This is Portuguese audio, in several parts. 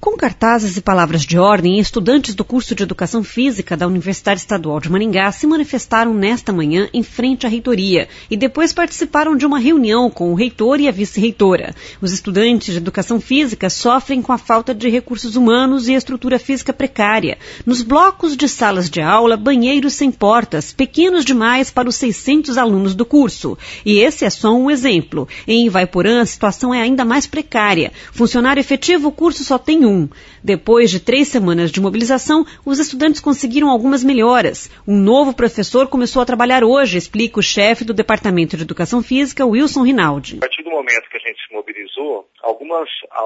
Com cartazes e palavras de ordem, estudantes do curso de Educação Física da Universidade Estadual de Maringá se manifestaram nesta manhã em frente à reitoria e depois participaram de uma reunião com o reitor e a vice-reitora. Os estudantes de Educação Física sofrem com a falta de recursos humanos e estrutura física precária. Nos blocos de salas de aula, banheiros sem portas, pequenos demais para os 600 alunos do curso. E esse é só um exemplo. Em Ivaiporã, a situação é ainda mais precária. Funcionário efetivo, o curso só tem um. Depois de 3 semanas de mobilização, os estudantes conseguiram algumas melhoras. Um novo professor começou a trabalhar hoje, explica o chefe do Departamento de Educação Física, Wilson Rinaldi. A partir do momento que a gente se mobilizou, algumas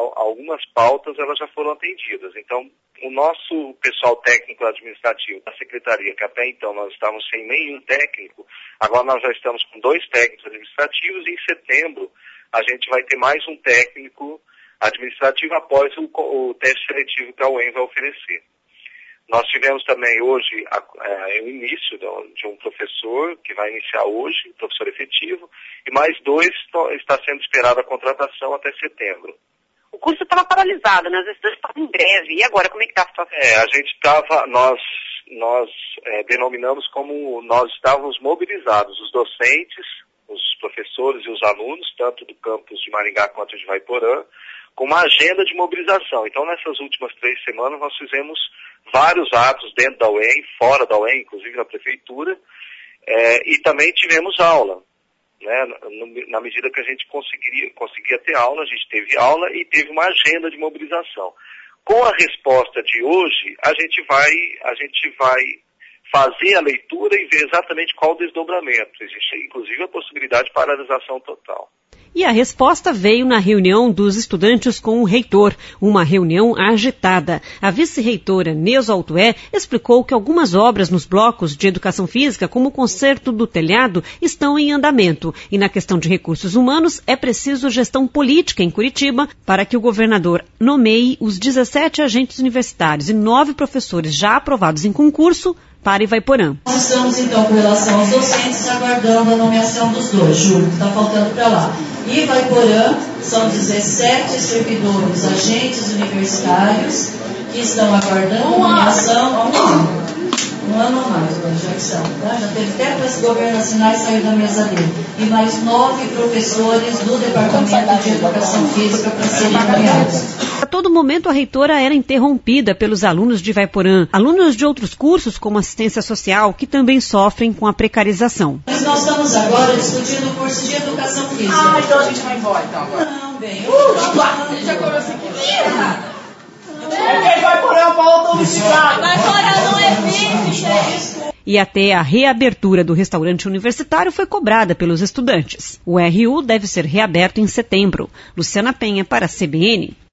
pautas elas já foram atendidas. Então, o nosso pessoal técnico administrativo da secretaria, que até então nós estávamos sem nenhum técnico, agora nós já estamos com 2 técnicos administrativos e em setembro a gente vai ter mais um técnico administrativo após o teste seletivo que a UEM vai oferecer. Nós tivemos também hoje o início de um professor que vai iniciar hoje, professor efetivo, e mais 2 está sendo esperada a contratação até setembro. O curso estava paralisado, né? As estudantes estavam em greve. E agora, como é que está a situação? A gente estava, nós denominamos como nós estávamos mobilizados, os docentes, os professores e os alunos, tanto do campus de Maringá quanto de Ivaiporã, com uma agenda de mobilização. Então, nessas últimas 3 semanas, nós fizemos vários atos dentro da UEM, fora da UEM, inclusive na prefeitura, e também tivemos aula. Né? Na medida que a gente conseguia ter aula, a gente teve aula e teve uma agenda de mobilização. Com a resposta de hoje, a gente vai fazer a leitura e ver exatamente qual o desdobramento. Existe, inclusive, a possibilidade de paralisação total. E a resposta veio na reunião dos estudantes com o reitor, uma reunião agitada. A vice-reitora Neuza Altué explicou que algumas obras nos blocos de educação física, como o conserto do telhado, estão em andamento. E na questão de recursos humanos, é preciso gestão política em Curitiba para que o governador nomeie os 17 agentes universitários e 9 professores já aprovados em concurso para Ivaiporã. Nós estamos, então, com relação aos docentes, aguardando a nomeação dos 2, Júlio, que está faltando para lá. E Ivaiporã são 17 servidores, agentes universitários, que estão aguardando a nomeação há um ano ou mais, já que são. Tá? Já teve até para esse governo assinar e sair da mesa dele. E mais 9 professores do Departamento de Educação Física para serem nomeados. A todo momento, a reitora era interrompida pelos alunos de Ivaiporã, alunos de outros cursos, como assistência social, que também sofrem com a precarização. Mas nós estamos agora discutindo o curso de Educação Física. Então a gente vai embora, então, agora. Não, bem, Já começou aqui. Ivaiporã volta a universidade. Ivaiporã não existe, E até a reabertura do restaurante universitário foi cobrada pelos estudantes. O RU deve ser reaberto em setembro. Luciana Penha para a CBN.